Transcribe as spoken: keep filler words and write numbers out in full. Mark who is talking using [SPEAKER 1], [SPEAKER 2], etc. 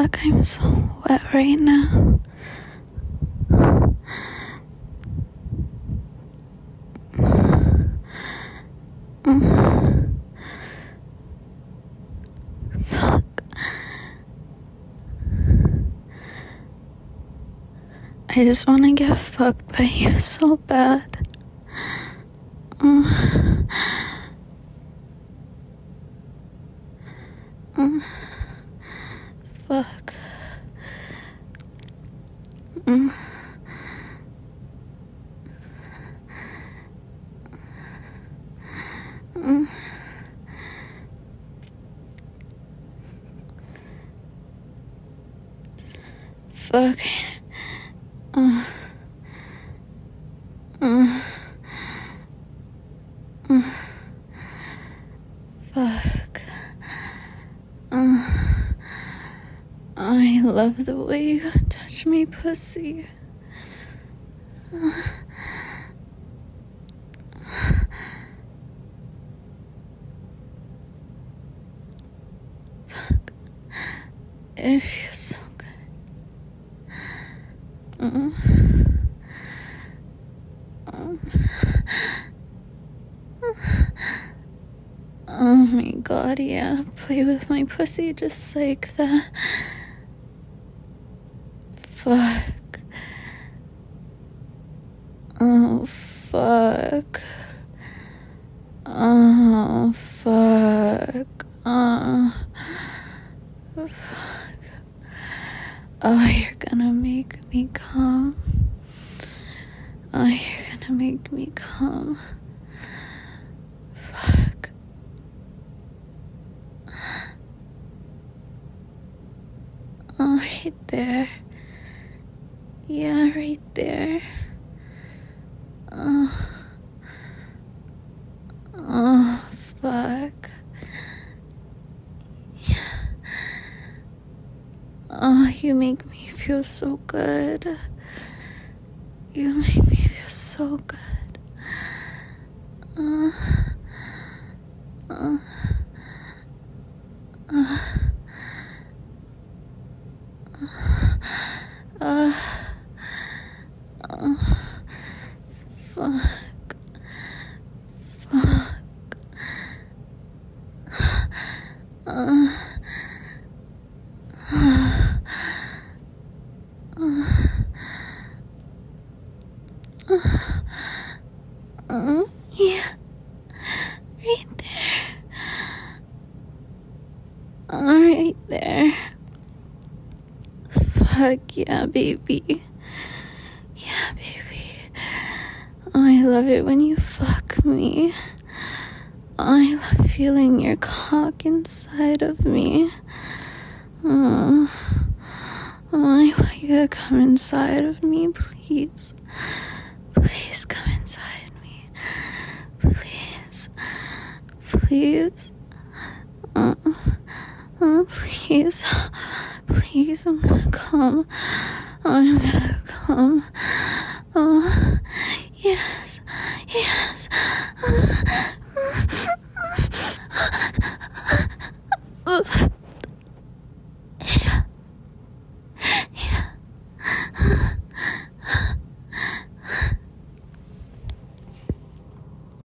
[SPEAKER 1] Fuck, I'm so wet right now. Fuck. I just want to get fucked by you so bad. Mm. Mm. Fuck. Mm. Mm. Fuck. Uh. Uh. Uh. Fuck. Uh. I love the way you touch me, pussy. Uh. Fuck. It feels so good. Uh. Uh. Oh my god, yeah. Play with my pussy just like that. Fuck. Oh, fuck. Oh, fuck. Oh, fuck. Oh, you're gonna make me come. Oh, you're gonna make me come. Fuck. Oh, right there. Yeah, right there. Oh. Oh, fuck. Yeah. Oh, you make me feel so good. You make me feel so good. Uh, uh, uh, uh, uh, fuck. Fuck. Uh, uh, yeah, right there. Uh, right there. Fuck yeah, baby. Yeah, baby. Oh, I love it when you fuck me. Oh, I love feeling your cock inside of me. Oh, oh, I want you to come inside of me, please. Please come inside me. Please. Please. Oh, oh, please. Please, I'm gonna come. I'm gonna come. Oh.